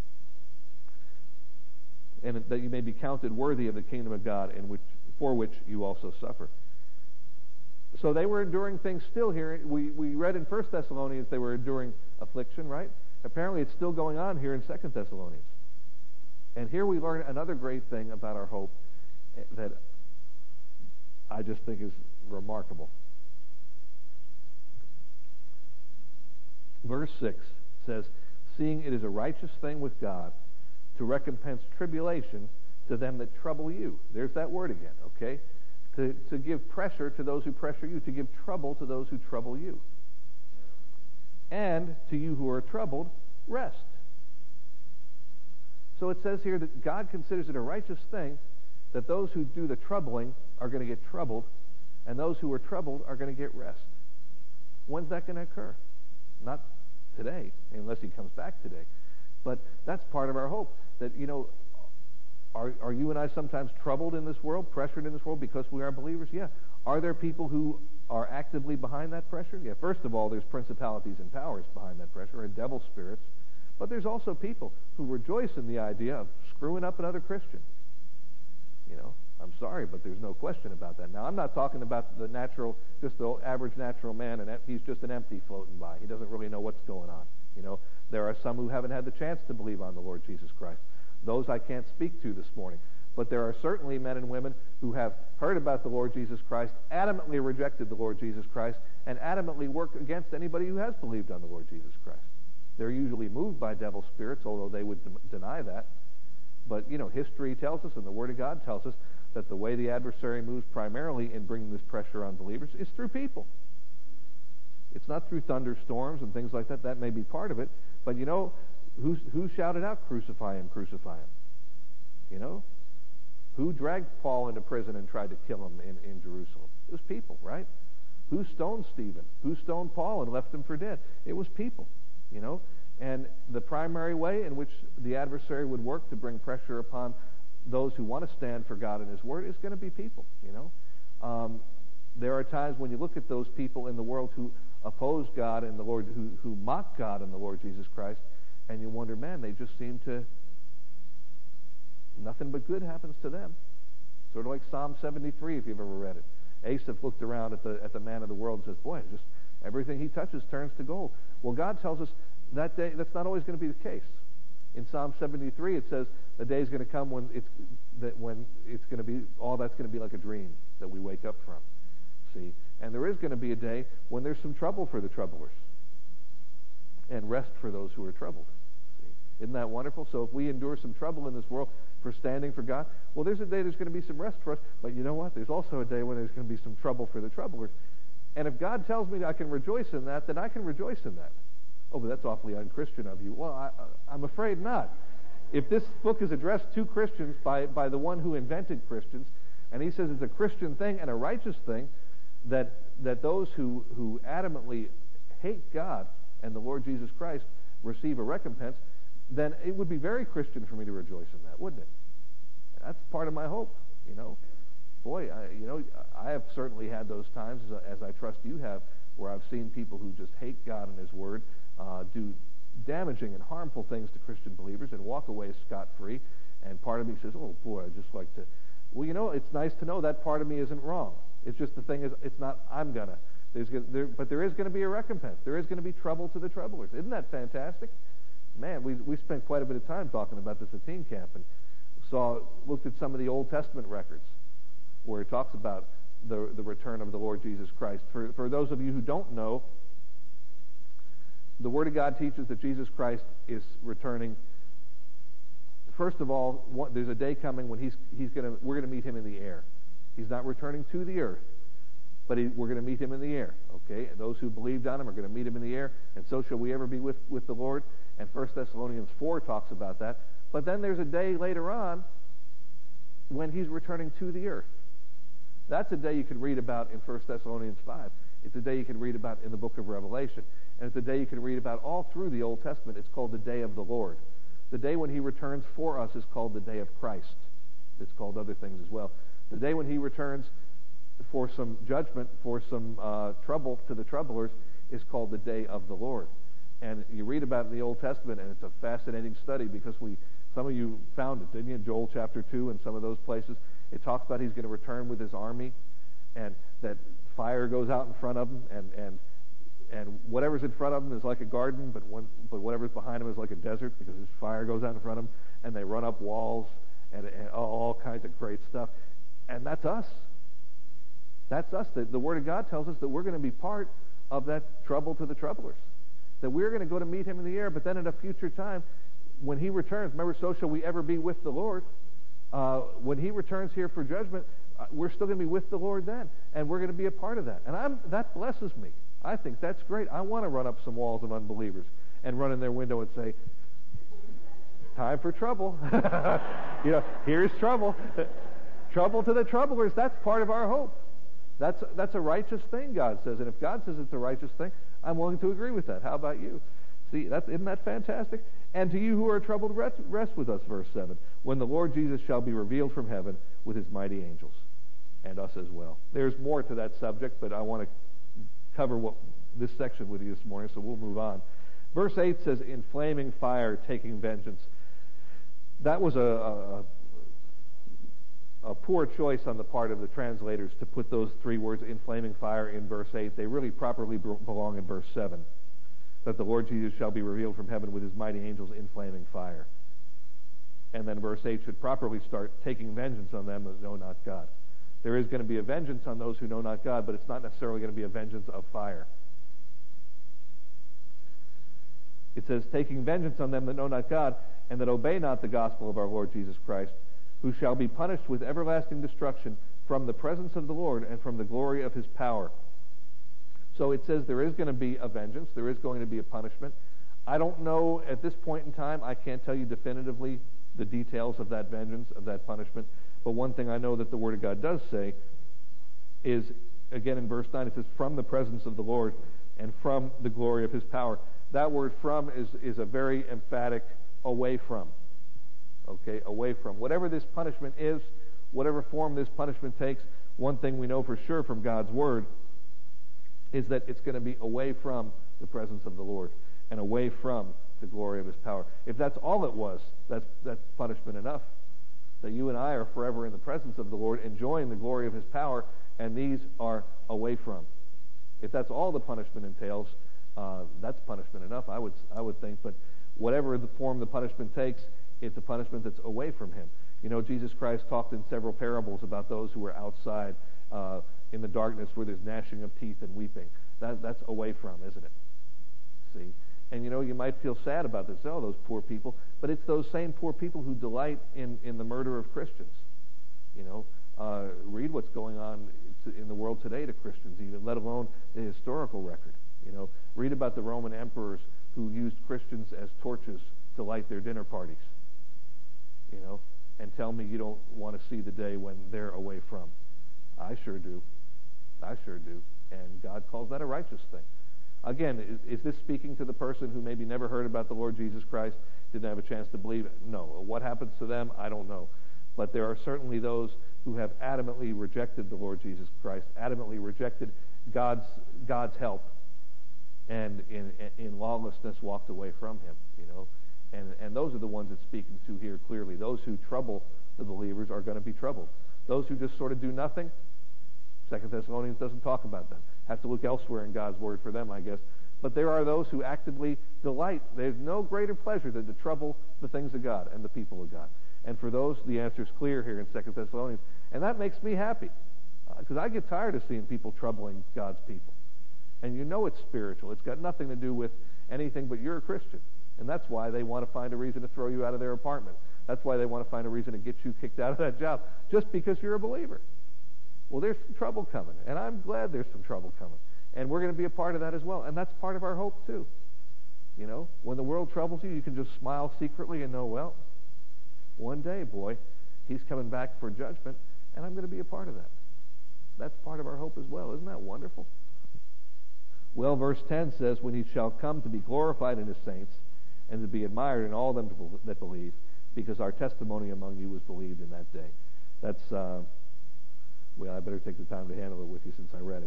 And that you may be counted worthy of the kingdom of God for which you also suffer. So they were enduring things still here. We read in 1 Thessalonians they were enduring affliction, right? Apparently it's still going on here in 2 Thessalonians. And here we learn another great thing about our hope that I just think is remarkable. Verse 6 says, seeing it is a righteous thing with God to recompense tribulation to them that trouble you. There's that word again, okay? To give pressure to those who pressure you, to give trouble to those who trouble you. And to you who are troubled, rest. So it says here that God considers it a righteous thing that those who do the troubling are going to get troubled, and those who are troubled are going to get rest. When's that going to occur? Not today, unless he comes back today. But that's part of our hope, that, are you and I sometimes troubled in this world, pressured in this world because we are believers? Yeah. Are there people who are actively behind that pressure? Yeah. First of all, there's principalities and powers behind that pressure, and devil spirits. But there's also people who rejoice in the idea of screwing up another Christian. I'm sorry, but there's no question about that. Now, I'm not talking about just the average natural man, and he's just an empty floating by. He doesn't really know what's going on. There are some who haven't had the chance to believe on the Lord Jesus Christ. Those I can't speak to this morning. But there are certainly men and women who have heard about the Lord Jesus Christ, adamantly rejected the Lord Jesus Christ, and adamantly work against anybody who has believed on the Lord Jesus Christ. They're usually moved by devil spirits, although they would deny that. But, history tells us, and the Word of God tells us, that the way the adversary moves primarily in bringing this pressure on believers is through people. It's not through thunderstorms and things like that. That may be part of it. But, who shouted out, crucify him, crucify him? Who dragged Paul into prison and tried to kill him in Jerusalem? It was people, right? Who stoned Stephen? Who stoned Paul and left him for dead? It was people, And the primary way in which the adversary would work to bring pressure upon those who want to stand for God and His Word is going to be people, There are times when you look at those people in the world who oppose God and the Lord, who mock God and the Lord Jesus Christ, and you wonder, man, they just seem to, nothing but good happens to them. Sort of like Psalm 73, if you've ever read it. Asaph looked around at the man of the world and says, boy, just everything he touches turns to gold. Well, God tells us that day that's not always going to be the case. In Psalm 73, it says the day is going to come when it's going to be, all that's going to be like a dream that we wake up from. See? And there is going to be a day when there's some trouble for the troublers. and rest for those who are troubled. See? Isn't that wonderful? So if we endure some trouble in this world for standing for God, well, there's a day there's going to be some rest for us, but you know what? There's also a day when there's going to be some trouble for the troublers. And if God tells me that I can rejoice in that, then I can rejoice in that. Oh, but that's awfully unchristian of you. Well, I'm afraid not. If this book is addressed to Christians by the one who invented Christians, and he says it's a Christian thing and a righteous thing, that those who adamantly hate God and the Lord Jesus Christ receive a recompense, then it would be very Christian for me to rejoice in that, wouldn't it? That's part of my hope, you know. Boy, I have certainly had those times, as I trust you have, where I've seen people who just hate God and His Word do damaging and harmful things to Christian believers and walk away scot-free. And part of me says, oh, boy, I'd just like to... Well, you know, it's nice to know that part of me isn't wrong. It's just the thing is, it's not I'm gonna. But there is going to be a recompense. There is going to be trouble to the troublers. Isn't that fantastic? Man, we spent quite a bit of time talking about this at teen camp and looked at some of the Old Testament records where it talks about the return of the Lord Jesus Christ. For those of you who don't know, the Word of God teaches that Jesus Christ is returning. First of all, there's a day coming when we're going to meet Him in the air. He's not returning to the earth, but we're going to meet Him in the air. Okay, and those who believed on Him are going to meet Him in the air, and so shall we ever be with the Lord. And 1 Thessalonians 4 talks about that. But then there's a day later on when He's returning to the earth. That's a day you can read about in 1 Thessalonians 5. It's a day you can read about in the book of Revelation. And it's a day you can read about all through the Old Testament. It's called the day of the Lord. The day when He returns for us is called the day of Christ. It's called other things as well. The day when He returns for some judgment, for some trouble to the troublers, is called the day of the Lord. And you read about it in the Old Testament, and it's a fascinating study because some of you found it, didn't you? Joel chapter 2 and some of those places. It talks about He's going to return with His army, and that fire goes out in front of Him, and whatever's in front of Him is like a garden, but whatever's behind Him is like a desert because His fire goes out in front of Him, and they run up walls and all kinds of great stuff. And that's us. That's us. The Word of God tells us that we're going to be part of that trouble to the troublers. That we're going to go to meet Him in the air, but then at a future time, when He returns, remember, so shall we ever be with the Lord. When He returns here for judgment, we're still going to be with the Lord then, and we're going to be a part of that. And that blesses me. I think that's great. I want to run up some walls of unbelievers and run in their window and say, time for trouble. Here's trouble. Trouble to the troublers. That's part of our hope. That's a righteous thing, God says. And if God says it's a righteous thing, I'm willing to agree with that. How about you? See, isn't that fantastic? And to you who are troubled, rest with us, verse 7. When the Lord Jesus shall be revealed from heaven with His mighty angels, and us as well. There's more to that subject, but I want to cover this section with you this morning, so we'll move on. Verse 8 says, in flaming fire taking vengeance. That was a poor choice on the part of the translators to put those three words, in flaming fire, in verse 8. They really properly belong in verse 7. That the Lord Jesus shall be revealed from heaven with His mighty angels in flaming fire. And then verse 8 should properly start, taking vengeance on them that know not God. There is going to be a vengeance on those who know not God, but it's not necessarily going to be a vengeance of fire. It says, taking vengeance on them that know not God, and that obey not the gospel of our Lord Jesus Christ, who shall be punished with everlasting destruction from the presence of the Lord and from the glory of His power. So it says there is going to be a vengeance. There is going to be a punishment. I don't know at this point in time. I can't tell you definitively the details of that vengeance, of that punishment. But one thing I know that the Word of God does say is, again in verse 9, it says, from the presence of the Lord and from the glory of His power. That word from is a very emphatic away from. Okay, away from. Whatever this punishment is, whatever form this punishment takes, one thing we know for sure from God's Word is that it's going to be away from the presence of the Lord and away from the glory of His power. If that's all it was, that's punishment enough. That you and I are forever in the presence of the Lord, enjoying the glory of His power, and these are away from. If that's all the punishment entails, that's punishment enough, I would think. But whatever the form the punishment takes, it's a punishment that's away from Him. You know, Jesus Christ talked in several parables about those who are outside in the darkness where there's gnashing of teeth and weeping. That's away from, isn't it? See? And you might feel sad about this. Oh, those poor people. But it's those same poor people who delight in the murder of Christians. Read what's going on in the world today to Christians, even, let alone the historical record. Read about the Roman emperors who used Christians as torches to light their dinner parties. And tell me you don't want to see the day when they're away from. I sure do. I sure do. And God calls that a righteous thing. Again, is this speaking to the person who maybe never heard about the Lord Jesus Christ, didn't have a chance to believe it? No. What happens to them? I don't know. But there are certainly those who have adamantly rejected the Lord Jesus Christ, adamantly rejected God's help, and in lawlessness walked away from him. And those are the ones it's speaking to here clearly. Those who trouble the believers are going to be troubled. Those who just sort of do nothing, 2 Thessalonians doesn't talk about them. Have to look elsewhere in God's Word for them, I guess. But there are those who actively delight. There's no greater pleasure than to trouble the things of God and the people of God. And for those, the answer is clear here in 2 Thessalonians. And that makes me happy. Because I get tired of seeing people troubling God's people. And it's spiritual. It's got nothing to do with anything but you're a Christian. And that's why they want to find a reason to throw you out of their apartment. That's why they want to find a reason to get you kicked out of that job. Just because you're a believer. Well, there's some trouble coming. And I'm glad there's some trouble coming. And we're going to be a part of that as well. And that's part of our hope, too. When the world troubles you, you can just smile secretly and know, well, one day, boy, he's coming back for judgment, and I'm going to be a part of that. That's part of our hope as well. Isn't that wonderful? Well, verse 10 says, when he shall come to be glorified in his saints, and to be admired in all them that believe, because our testimony among you was believed in that day. That's, I better take the time to handle it with you since I read it.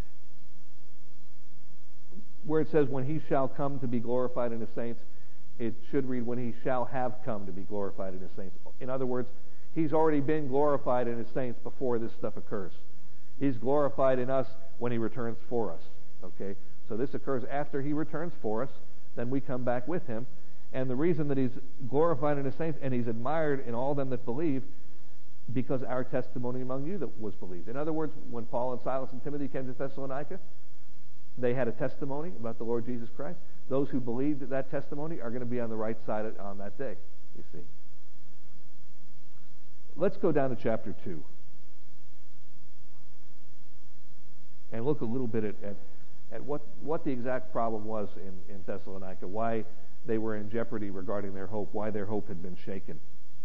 Where it says, when he shall come to be glorified in his saints, it should read, when he shall have come to be glorified in his saints. In other words, he's already been glorified in his saints before this stuff occurs. He's glorified in us when he returns for us. Okay? So this occurs after he returns for us. Then we come back with him. And the reason that he's glorified in his saints and he's admired in all them that believe, because our testimony among you that was believed. In other words, when Paul and Silas and Timothy came to Thessalonica, they had a testimony about the Lord Jesus Christ. Those who believed that testimony are going to be on the right side on that day, you see. Let's go down to chapter 2 and look a little bit at what the exact problem was in Thessalonica, why they were in jeopardy regarding their hope, why their hope had been shaken.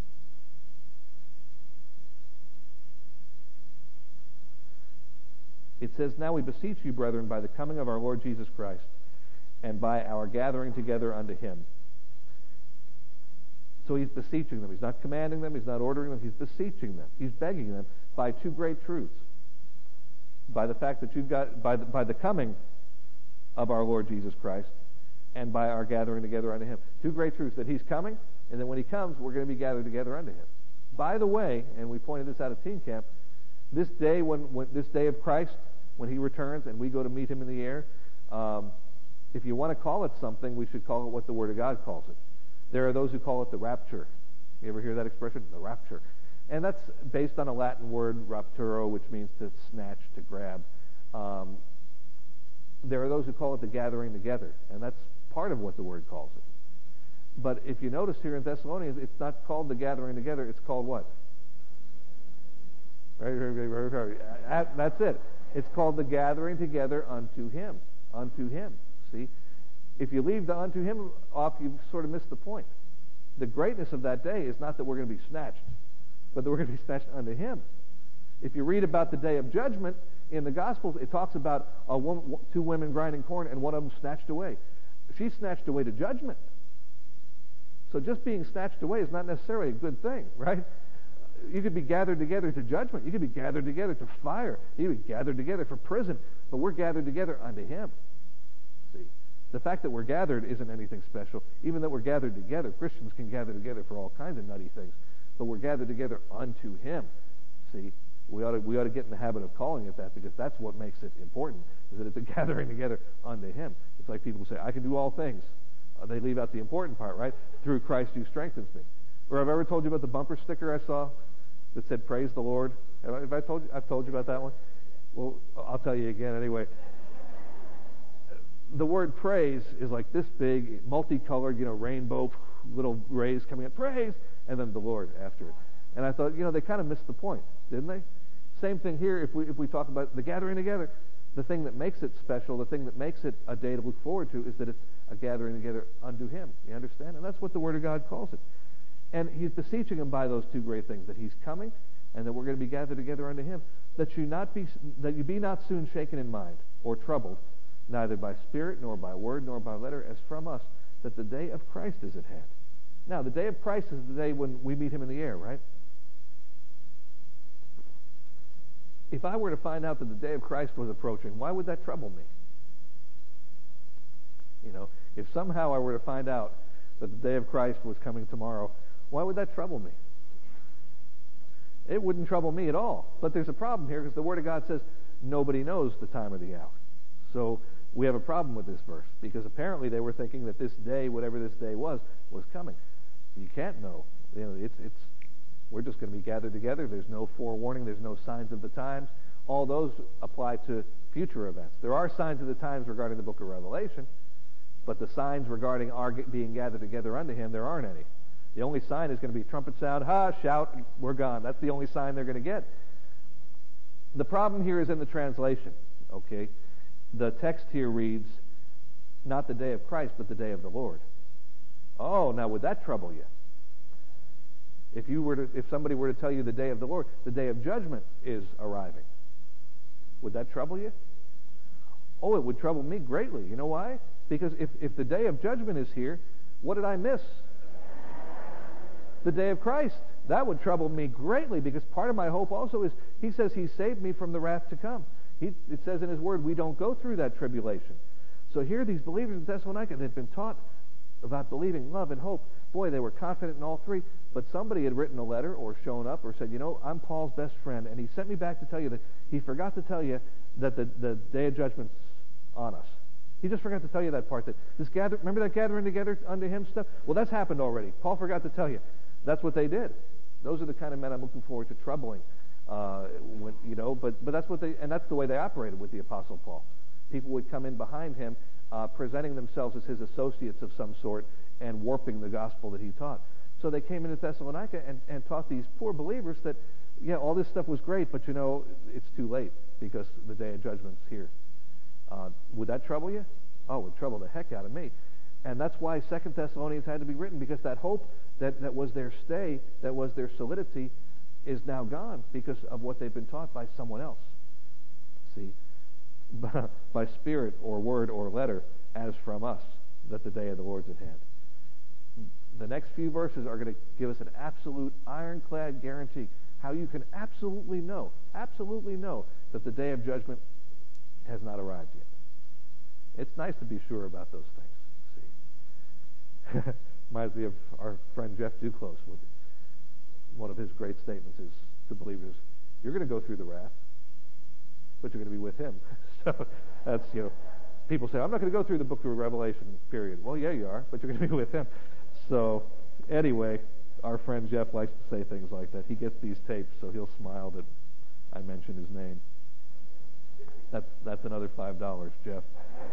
It says, now we beseech you, brethren, by the coming of our Lord Jesus Christ, and by our gathering together unto him. So he's beseeching them. He's not commanding them. He's not ordering them. He's beseeching them. He's begging them by two great truths. By the fact that you've got, by the coming of our Lord Jesus Christ, and by our gathering together unto him. Two great truths, that he's coming, and that when he comes, we're going to be gathered together unto him. By the way, and we pointed this out at Teen Camp, this day this day of Christ, when he returns and we go to meet him in the air, if you want to call it something, we should call it what the Word of God calls it. There are those who call it the rapture. You ever hear that expression? The rapture. And that's based on a Latin word, rapturo, which means to snatch, to grab. There are those who call it the gathering together, and that's part of what the Word calls it. But if you notice here in Thessalonians, it's not called the gathering together, it's called what? Right. That's it. It's called the gathering together unto him. Unto him. See? If you leave the unto him off, you sort of miss the point. The greatness of that day is not that we're going to be snatched, but that we're going to be snatched unto him. If you read about the day of judgment in the Gospels, it talks about two women grinding corn and one of them snatched away. She's snatched away to judgment. So just being snatched away is not necessarily a good thing, right? You could be gathered together to judgment. You could be gathered together to fire. You could be gathered together for prison. But we're gathered together unto him. See? The fact that we're gathered isn't anything special. Even that we're gathered together, Christians can gather together for all kinds of nutty things. But we're gathered together unto him. See? We ought to get in the habit of calling it that, because that's what makes it important, is that it's a gathering together unto him. It's like people say, I can do all things. They leave out the important part, right? Through Christ who strengthens me. Or have I ever told you about the bumper sticker I saw that said, praise the Lord? Have I told you about that one? Well, I'll tell you again anyway. the word praise is like this big, multicolored, rainbow, little rays coming in, praise, and then the Lord after it. And I thought, they kind of missed the point, didn't they? Same thing here if we talk about the gathering together. The thing that makes it special, the thing that makes it a day to look forward to, is that it's a gathering together unto Him. You understand? And that's what the Word of God calls it. And He's beseeching Him by those two great things, that He's coming and that we're going to be gathered together unto Him, that you be not soon shaken in mind or troubled, neither by spirit nor by word nor by letter, as from us, that the day of Christ is at hand. Now, the day of Christ is the day when we meet Him in the air, right? If I were to find out that the day of Christ was approaching, why would that trouble me? If somehow I were to find out that the day of Christ was coming tomorrow, why would that trouble me? It wouldn't trouble me at all. But there's a problem here, because the Word of God says nobody knows the time or the hour. So we have a problem with this verse, because apparently they were thinking that this day, whatever this day was coming. You can't know. We're just going to be gathered together. There's no forewarning. There's no signs of the times. All those apply to future events. There are signs of the times regarding the book of Revelation, but the signs regarding our being gathered together unto Him, there aren't any. The only sign is going to be trumpet sound, shout, we're gone. That's the only sign they're going to get. The problem here is in the translation, okay? The text here reads, not the day of Christ, but the day of the Lord. Oh, now would that trouble you? If somebody were to tell you the day of the Lord, the day of judgment is arriving, would that trouble you? Oh, it would trouble me greatly. You know why? Because if the day of judgment is here, what did I miss? The day of Christ. That would trouble me greatly, because part of my hope also is He says He saved me from the wrath to come. It says in His Word we don't go through that tribulation. So here these believers in Thessalonica, they've been taught about believing, love, and hope. Boy, they were confident in all three, but somebody had written a letter or shown up or said, I'm Paul's best friend, and he sent me back to tell you that he forgot to tell you that the day of judgment's on us. He just forgot to tell you that part. Remember that gathering together unto Him stuff? Well, that's happened already. Paul forgot to tell you. That's what they did. Those are the kind of men I'm looking forward to troubling. But that's that's the way they operated with the Apostle Paul. People would come in behind him, presenting themselves as his associates of some sort and warping the gospel that he taught. So they came into Thessalonica and taught these poor believers that, all this stuff was great, but it's too late because the day of judgment's here. Would that trouble you? Oh, it would trouble the heck out of me. And that's why 2 Thessalonians had to be written, because that hope that was their stay, that was their solidity, is now gone because of what they've been taught by someone else. See? By spirit or word or letter, as from us, that the day of the Lord's at hand. The next few verses are going to give us an absolute ironclad guarantee how you can absolutely know that the day of judgment has not arrived yet. It's nice to be sure about those things. See? Reminds me of our friend Jeff Duclos. One of his great statements is to believers, you're going to go through the wrath, but you're going to be with Him. So that's, people say, I'm not going to go through the book of Revelation, period. Well, yeah, you are, but you're going to be with Him. So anyway, our friend Jeff likes to say things like that. He gets these tapes, so he'll smile that I mentioned his name. That's another $5, Jeff.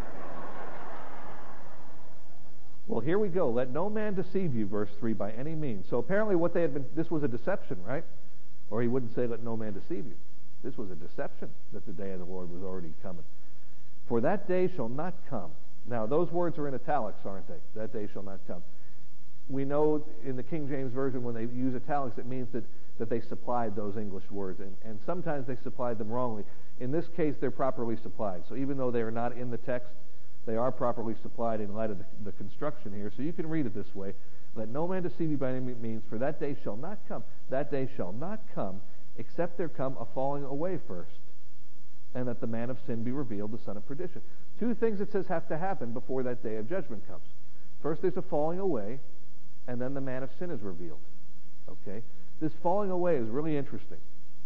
Well, here we go. Let no man deceive you, verse 3, by any means. So apparently this was a deception, right? Or he wouldn't say, let no man deceive you. This was a deception that the day of the Lord was already coming. For that day shall not come. Now, those words are in italics, aren't they? That day shall not come. We know in the King James Version when they use italics, it means that they supplied those English words, and sometimes they supplied them wrongly. In this case, they're properly supplied. So even though they are not in the text, they are properly supplied in light of the construction here. So you can read it this way. Let no man deceive you by any means, for that day shall not come. That day shall not come, except there come a falling away first, and that the man of sin be revealed, the son of perdition. Two things it says have to happen before that day of judgment comes. First, there's a falling away, and then the man of sin is revealed. Okay? This falling away is really interesting.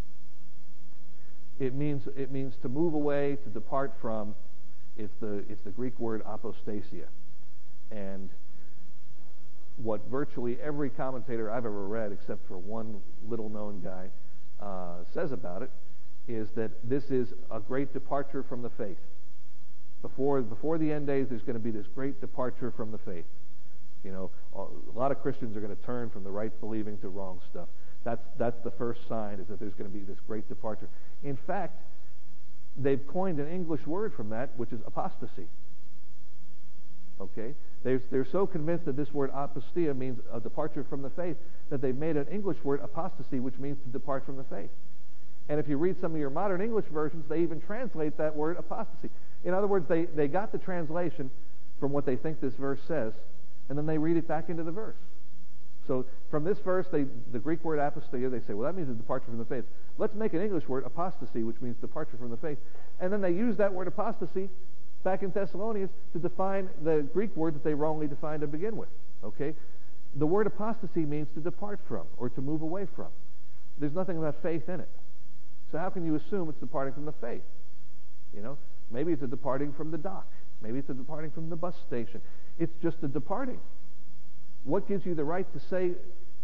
It means to move away, to depart from. It's the Greek word apostasia. And what virtually every commentator I've ever read, except for one little-known guy, says about it, is that this is a great departure from the faith. Before the end days, there's going to be this great departure from the faith. You know, a lot of Christians are going to turn from the right believing to wrong stuff. That's the first sign, is that there's going to be this great departure. In fact, they've coined an English word from that, which is apostasy. Okay? They're so convinced that this word apostia means a departure from the faith that they've made an English word, apostasy, which means to depart from the faith. And if you read some of your modern English versions, they even translate that word apostasy. In other words, they got the translation from what they think this verse says, and then they read it back into the verse. So from this verse, the Greek word apostia, they say, well, that means a departure from the faith. Let's make an English word, apostasy, which means departure from the faith. And then they use that word apostasy back in Thessalonians to define the Greek word that they wrongly defined to begin with. Okay? The word apostasy means to depart from or to move away from. There's nothing about faith in it. So how can you assume it's departing from the faith? You know, maybe it's a departing from the dock. Maybe it's a departing from the bus station. It's just a departing. What gives you the right to say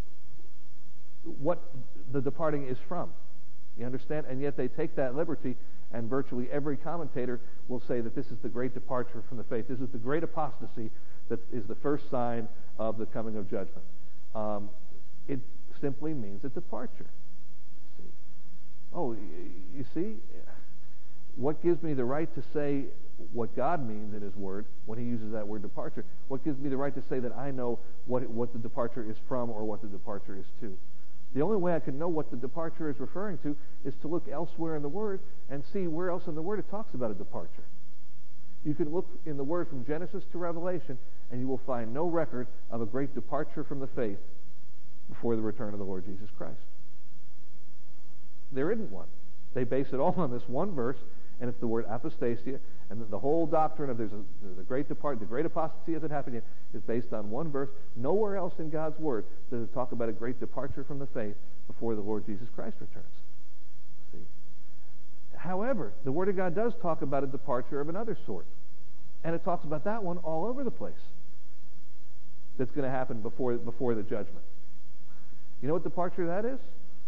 what the departing is from? You understand? And yet they take that liberty, and virtually every commentator will say that this is the great departure from the faith. This is the great apostasy that is the first sign of the coming of judgment. It simply means a departure. See? Oh, you see? What gives me the right to say what God means in His Word when He uses that word departure? What gives me the right to say that I know what the departure is from or what the departure is to? The only way I can know what the departure is referring to is to look elsewhere in the Word and see where else in the Word it talks about a departure. You can look in the Word from Genesis to Revelation, and you will find no record of a great departure from the faith before the return of the Lord Jesus Christ. There isn't one. They base it all on this one verse, and it's the word apostasia, and the whole doctrine of there's a great the great apostasy hasn't happened yet is based on one verse. Nowhere else in God's Word does it talk about a great departure from the faith before the Lord Jesus Christ returns. See? However, the Word of God does talk about a departure of another sort, and it talks about that one all over the place. That's going to happen before the judgment. You know what departure that is?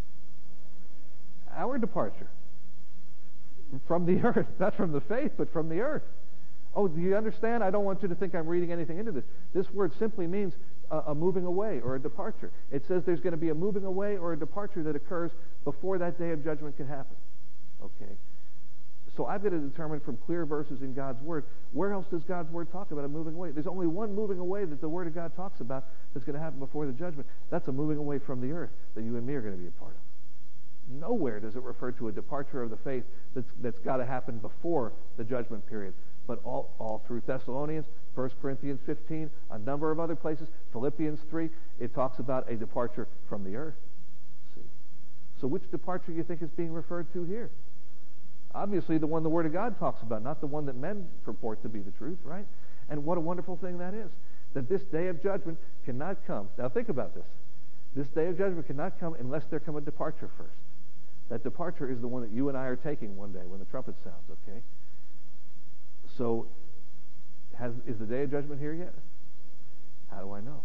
Our departure. From the earth. Not from the faith, but from the earth. Oh, do you understand? I don't want you to think I'm reading anything into this. This word simply means a moving away or a departure. It says there's going to be a moving away or a departure that occurs before that day of judgment can happen. Okay? So I've got to determine from clear verses in God's Word, where else does God's Word talk about a moving away? There's only one moving away that the Word of God talks about that's going to happen before the judgment. That's a moving away from the earth that you and me are going to be a part of. Nowhere does it refer to a departure of the faith that's got to happen before the judgment period. But all through Thessalonians, 1 Corinthians 15, a number of other places, Philippians 3, it talks about a departure from the earth. See? So which departure do you think is being referred to here? Obviously the one the Word of God talks about, not the one that men purport to be the truth, right? And what a wonderful thing that is, that this day of judgment cannot come. Now think about this. This day of judgment cannot come unless there come a departure first. That departure is the one that you and I are taking one day when the trumpet sounds, okay? So, is the day of judgment here yet? How do I know?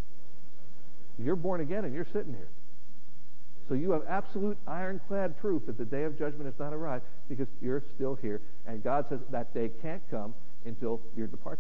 You're born again and you're sitting here. So you have absolute ironclad proof that the day of judgment has not arrived because you're still here. And God says that day can't come until your departure.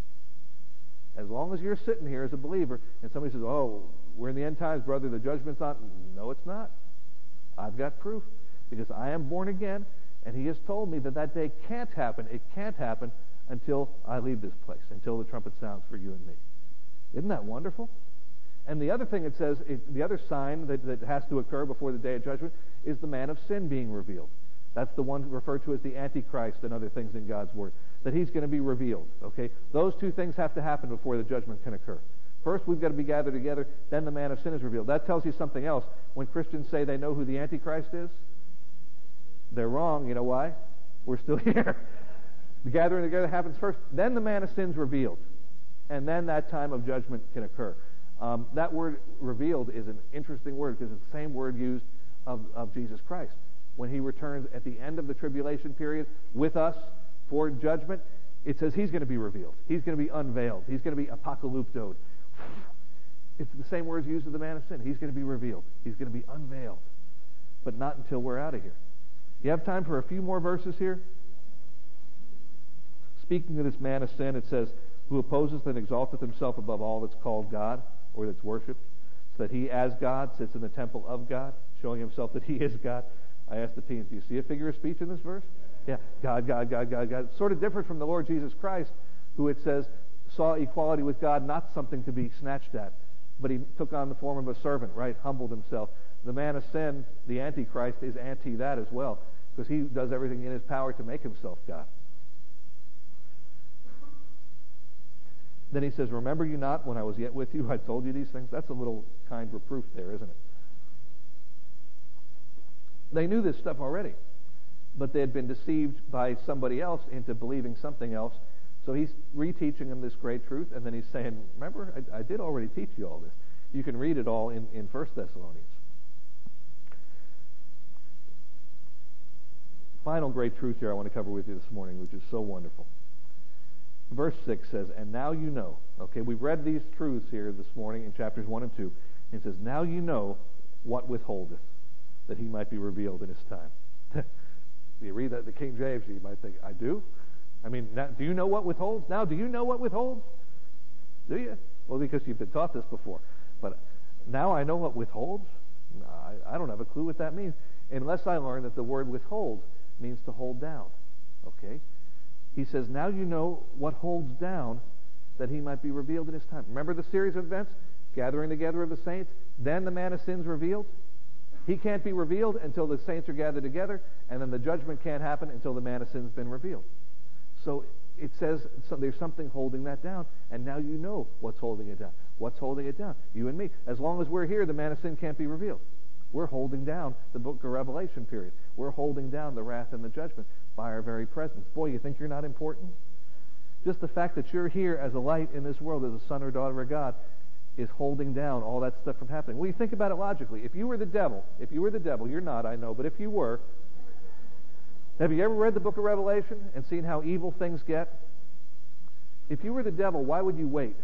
As long as you're sitting here as a believer and somebody says, oh, we're in the end times, brother, the judgment's not. No, it's not. I've got proof because I am born again, and He has told me that that day can't happen. It can't happen until I leave this place, until the trumpet sounds for you and me. Isn't that wonderful? And the other thing it says, the other sign that has to occur before the day of judgment is the man of sin being revealed. That's the one referred to as the Antichrist and other things in God's Word, that he's going to be revealed. Okay, those two things have to happen before the judgment can occur. First, we've got to be gathered together, then the man of sin is revealed. That tells you something else. When Christians say they know who the Antichrist is, they're wrong. You know why? We're still here. The gathering together happens first, then the man of sin is revealed, and then that time of judgment can occur. That word revealed is an interesting word because it's the same word used of Jesus Christ. When He returns at the end of the tribulation period with us for judgment, it says He's going to be revealed. He's going to be unveiled. He's going to be apocalyptoed. It's the same words used of the man of sin. He's going to be revealed. He's going to be unveiled. But not until we're out of here. You have time for a few more verses here? Speaking of this man of sin, it says, who opposes and exalteth himself above all that's called God or that's worshipped, so that he as God sits in the temple of God, showing himself that he is God. I asked the teens, do you see a figure of speech in this verse? Yeah, God, God, God, God, God. It's sort of different from the Lord Jesus Christ, who it says saw equality with God not something to be snatched at, but he took on the form of a servant, right? Humbled himself. The man of sin, the Antichrist, is anti that as well, because he does everything in his power to make himself God. Then he says, remember you not when I was yet with you, I told you these things? That's a little kind reproof there, isn't it? They knew this stuff already, but they had been deceived by somebody else into believing something else. So he's reteaching them this great truth, and then he's saying, remember, I did already teach you all this. You can read it all in 1 Thessalonians. Final great truth here I want to cover with you this morning, which is so wonderful. Verse 6 says, and now you know. Okay, we've read these truths here this morning in chapters 1 and 2. And it says, now you know what withholdeth, that he might be revealed in his time. You read that in the King James, you might think, I do? I mean, now, do you know what withholds? Now, do you know what withholds? Do you? Well, because you've been taught this before. But now I know what withholds? No, I don't have a clue what that means, unless I learn that the word withhold means to hold down. Okay? He says, now you know what holds down, that he might be revealed in his time. Remember the series of events? Gathering together of the saints, then the man of sin's revealed. He can't be revealed until the saints are gathered together, and then the judgment can't happen until the man of sin's been revealed. So it says there's something holding that down, and now you know what's holding it down. What's holding it down? You and me. As long as we're here, the man of sin can't be revealed. We're holding down the book of Revelation period. We're holding down the wrath and the judgment by our very presence. Boy, you think you're not important? Just the fact that you're here as a light in this world, as a son or daughter of God, is holding down all that stuff from happening. Well, you think about it logically. If you were the devil, you're not, I know, but if you were, have you ever read the book of Revelation and seen how evil things get? If you were the devil, why would you wait?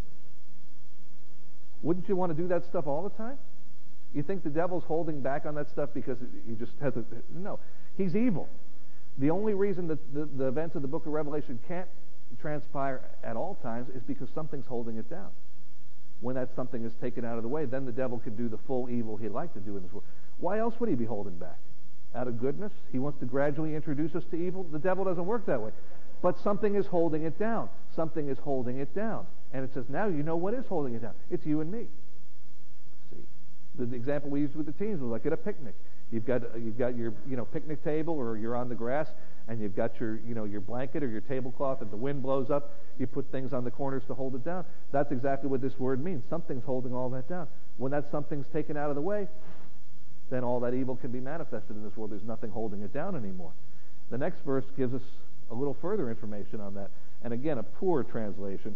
Wouldn't you want to do that stuff all the time? You think the devil's holding back on that stuff because he just has to... No, he's evil. The only reason that the events of the book of Revelation can't transpire at all times is because something's holding it down. When that something is taken out of the way, then the devil can do the full evil he'd like to do in this world. Why else would he be holding back? Out of goodness? He wants to gradually introduce us to evil? The devil doesn't work that way. But something is holding it down. Something is holding it down. And it says, now you know what is holding it down. It's you and me. See, the example we used with the teens was like at a picnic. You've got your picnic table, or you're on the grass, and you've got your blanket or your tablecloth, and the wind blows up. You put things on the corners to hold it down. That's exactly what this word means. Something's holding all that down. When that something's taken out of the way, then all that evil can be manifested in this world. There's nothing holding it down anymore. The next verse gives us a little further information on that. And again, a poor translation.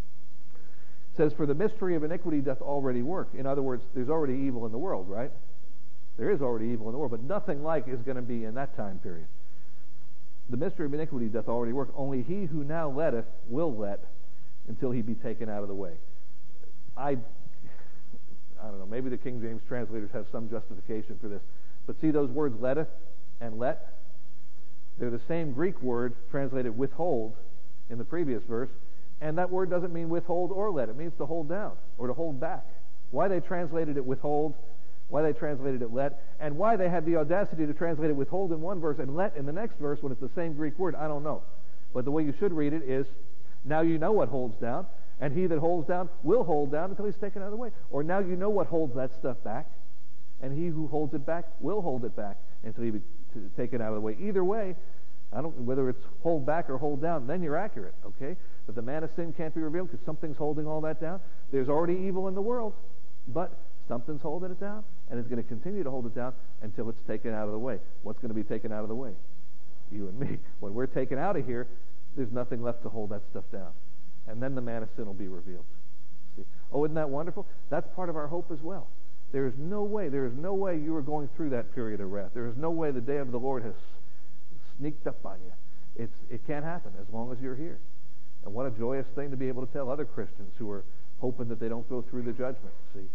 It says, for the mystery of iniquity doth already work. In other words, there's already evil in the world, right? There is already evil in the world, but nothing like is going to be in that time period. The mystery of iniquity doth already work. Only he who now letteth will let until he be taken out of the way. I don't know, maybe the King James translators have some justification for this. But see those words letteth and let? They're the same Greek word translated withhold in the previous verse, and that word doesn't mean withhold or let. It means to hold down or to hold back. Why they translated it withhold, why they translated it let, and why they had the audacity to translate it withhold in one verse and let in the next verse when it's the same Greek word, I don't know. But the way you should read it is, now you know what holds down, and he that holds down will hold down until he's taken out of the way. Or now you know what holds that stuff back, and he who holds it back will hold it back until he be taken out of the way. Either way, whether it's hold back or hold down, then you're accurate, okay? But the man of sin can't be revealed because something's holding all that down. There's already evil in the world, but something's holding it down, and it's going to continue to hold it down until it's taken out of the way. What's going to be taken out of the way? You and me. When we're taken out of here, there's nothing left to hold that stuff down. And then the man of sin will be revealed. See? Oh, isn't that wonderful? That's part of our hope as well. There is no way you are going through that period of wrath. There is no way the day of the Lord has sneaked up on you. It can't happen as long as you're here. And what a joyous thing to be able to tell other Christians who are hoping that they don't go through the judgment. See?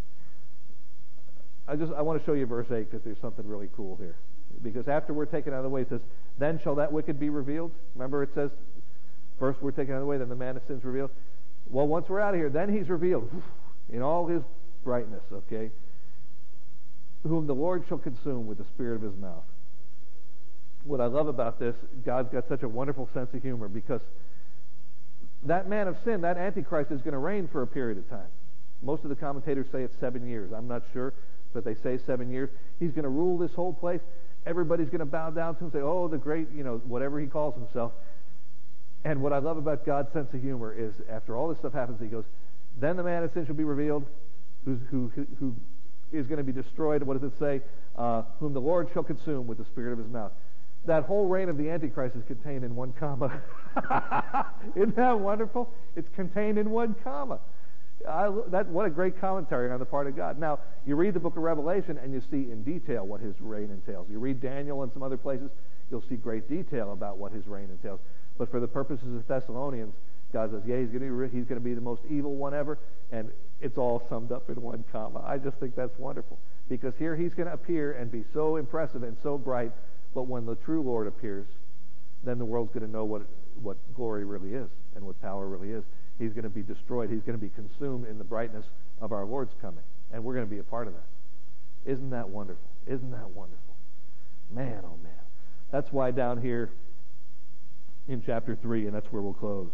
I want to show you verse 8 because there's something really cool here. Because after we're taken out of the way, it says, then shall that wicked be revealed. Remember it says, First we're taken out of the way, then the man of sin's revealed. Well, once we're out of here, then he's revealed in all his brightness, okay? Whom the Lord shall consume with the spirit of his mouth. What I love about this, God's got such a wonderful sense of humor, because that man of sin, that Antichrist, is going to reign for a period of time. Most of the commentators say it's 7 years. I'm not sure, but they say 7 years. He's going to rule this whole place. Everybody's going to bow down to him and say, oh, the great, whatever he calls himself. And what I love about God's sense of humor is, after all this stuff happens, he goes, then the man of sin shall be revealed, who is going to be destroyed. What does it say? Whom the Lord shall consume with the spirit of his mouth. That whole reign of the Antichrist is contained in one comma. Isn't that wonderful? It's contained in one comma. What a great commentary on the part of God. Now, you read the book of Revelation and you see in detail what his reign entails. You read Daniel and some other places, you'll see great detail about what his reign entails. But for the purposes of Thessalonians, God says, yeah, he's going to be the most evil one ever, and it's all summed up in one comma. I just think that's wonderful, because here he's going to appear and be so impressive and so bright, but when the true Lord appears, then the world's going to know what glory really is and what power really is. He's going to be destroyed. He's going to be consumed in the brightness of our Lord's coming, and we're going to be a part of that. Isn't that wonderful? Isn't that wonderful? Man, oh man. That's why down here in chapter 3, and that's where we'll close.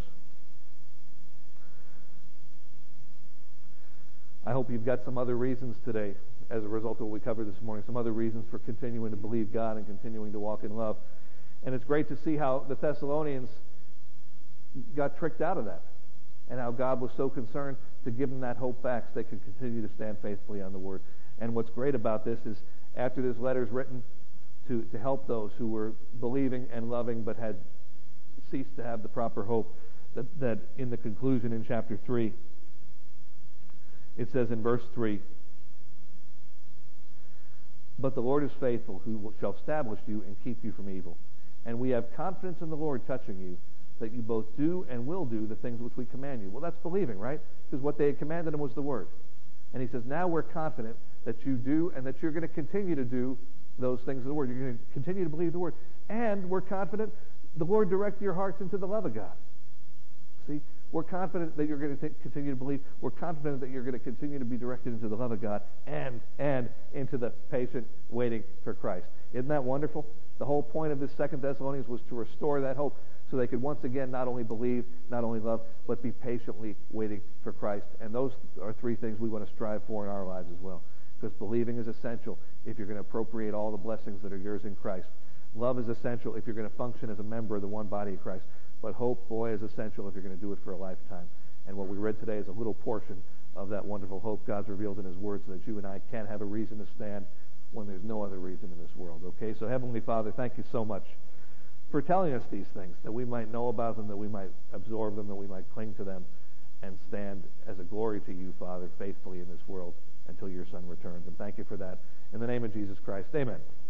I hope you've got some other reasons today, as a result of what we covered this morning, some other reasons for continuing to believe God and continuing to walk in love. And it's great to see how the Thessalonians got tricked out of that, and how God was so concerned to give them that hope back so they could continue to stand faithfully on the Word. And what's great about this is, after this letter is written to help those who were believing and loving but had ceased to have the proper hope, that in the conclusion in chapter 3, it says in verse 3, but the Lord is faithful, who shall establish you and keep you from evil. And we have confidence in the Lord touching you, that you both do and will do the things which we command you. Well, that's believing, right? Because what they had commanded him was the Word. And he says, now we're confident that you do and that you're going to continue to do those things of the Word. You're going to continue to believe the Word. And we're confident the Lord direct your hearts into the love of God. See? We're confident that you're going to continue to believe. We're confident that you're going to continue to be directed into the love of God and into the patient waiting for Christ. Isn't that wonderful? The whole point of this 2 Thessalonians was to restore that hope so they could once again not only believe, not only love, but be patiently waiting for Christ. And those are three things we want to strive for in our lives as well. Because believing is essential if you're going to appropriate all the blessings that are yours in Christ. Love is essential if you're going to function as a member of the one body of Christ. But hope, boy, is essential if you're going to do it for a lifetime. And what we read today is a little portion of that wonderful hope God's revealed in His Word, so that you and I can have a reason to stand when there's no other reason in this world. Okay? So Heavenly Father, thank you so much for telling us these things, that we might know about them, that we might absorb them, that we might cling to them, and stand as a glory to you, Father, faithfully in this world until your Son returns. And thank you for that. In the name of Jesus Christ, amen.